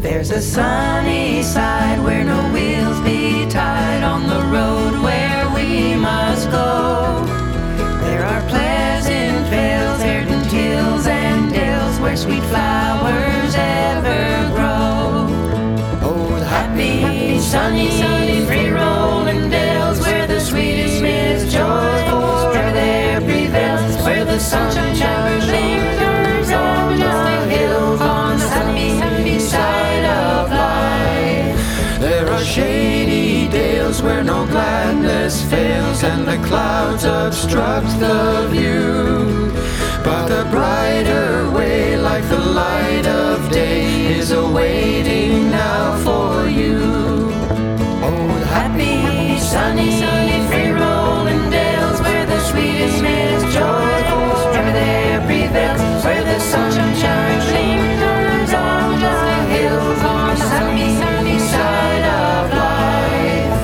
There's a sunny side where no wheels be tied on the road where we must go. There are pleasant vales, verdant hills and dales where sweet flowers ever grow. Oh, the happy, sunny, free-rolling dales where the sweetest midst joy forever there prevails, where the sunshine showers lingers on the hills on the happy side of life. There are shady dales where no gladness fails and the clouds obstruct the view, but the brighter way, like the light of day, is awaiting now for you. Oh, the happy, sunny, free-rolling dales where the sweetest midst joy forever there prevails, where the sunshine shines lingers on the hills on the happy side of life.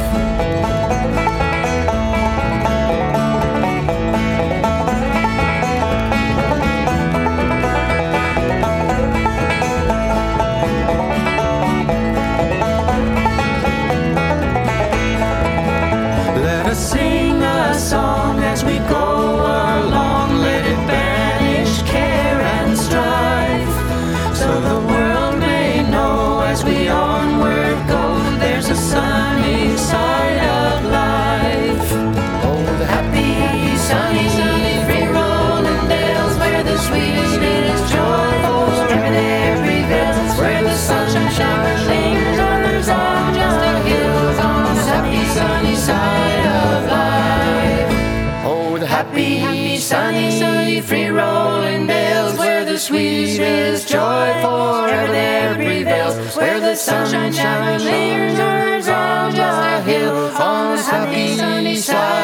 Let us sing a song as we go along, let it banish care and strife, so the world may know as we onward go, there's a sunny side of life. Oh, the happy, sunny, free-rolling dales where the sweetest is joy forever there prevails, where the sunshine showers lingers on the hills on the happy, sunny side of life. Oh, the happy, sunny, free-rolling dales where the sweetest joy forever there prevails, where the sunshine showers lingers on the hill on the happy, sunny side